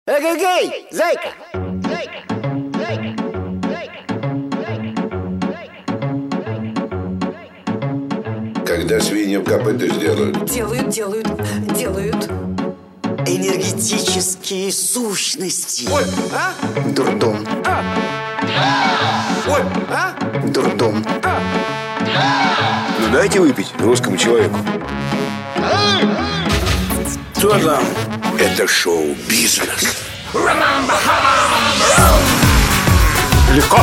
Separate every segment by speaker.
Speaker 1: Эгегей, зайка!
Speaker 2: Когда свиньям копыта сделают?
Speaker 3: Делают.
Speaker 4: Энергетические сущности.
Speaker 1: Ой, а?
Speaker 4: Дурдом.
Speaker 1: Ой, а?
Speaker 4: Дурдом.
Speaker 2: Ну дайте выпить русскому человеку.
Speaker 1: Что там?
Speaker 2: Это шоу-бизнес.
Speaker 1: Легко.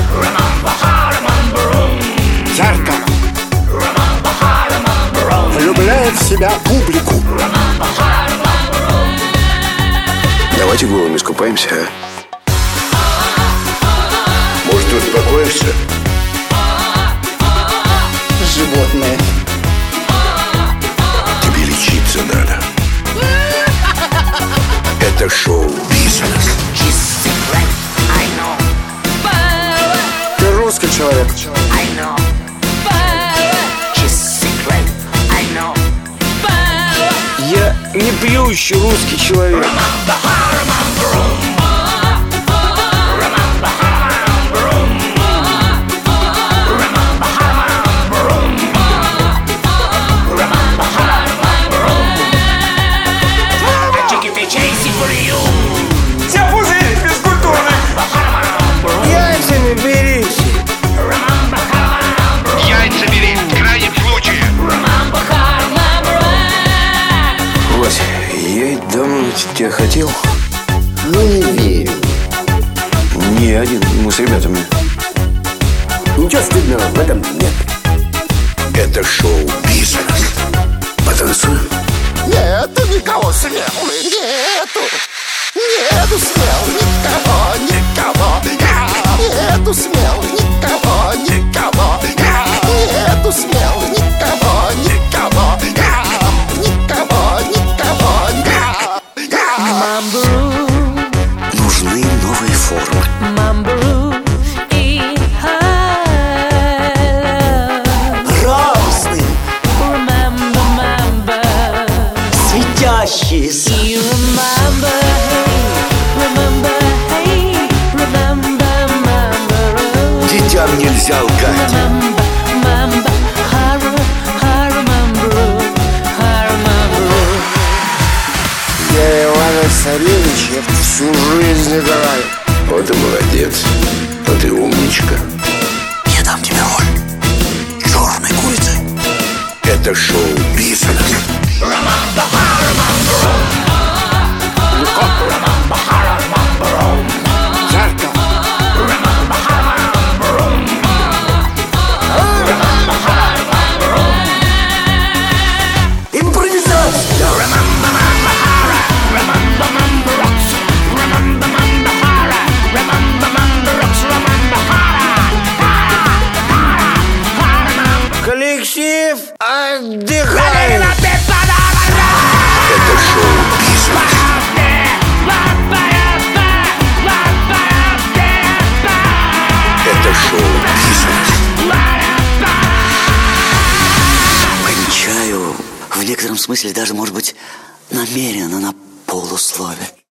Speaker 1: Жарко. Влюбляет в себя публику.
Speaker 2: Давайте голову искупаемся, а? Может, успокоишься?
Speaker 4: Животное.
Speaker 2: Тебе лечиться надо. Это шоу-бизнес.
Speaker 1: Ты русский человек.
Speaker 3: Я не пьющий русский человек.
Speaker 1: Яйцами берись.
Speaker 5: Яйца бери в крайнем случае.
Speaker 2: Вась, я ведь давно тебя хотел.
Speaker 1: Ну не верю.
Speaker 2: Не один, мы с ребятами.
Speaker 1: Ничего стыдного в этом нет.
Speaker 2: Это шоу-бизнес. Потанцуем?
Speaker 6: Нету никого смелых, нету смелых никого, нету смелых никого, нету смелых никого,
Speaker 4: Нужны новые формы. Радостные. Светящиеся.
Speaker 2: Детям нельзя лгать.
Speaker 1: Я Ивана Царевича всю жизнь играю.
Speaker 2: Вот и молодец. Вот и умничка.
Speaker 4: Я дам тебе роль черной курицы.
Speaker 2: Это шоу-бизнес.
Speaker 1: Жарко. Импровизация. Коллектив отдыхает.
Speaker 2: Это шоу-бизнес. Это шоу-бизнес.
Speaker 4: Кончаю в некотором смысле даже, может быть, намеренно на полуслове.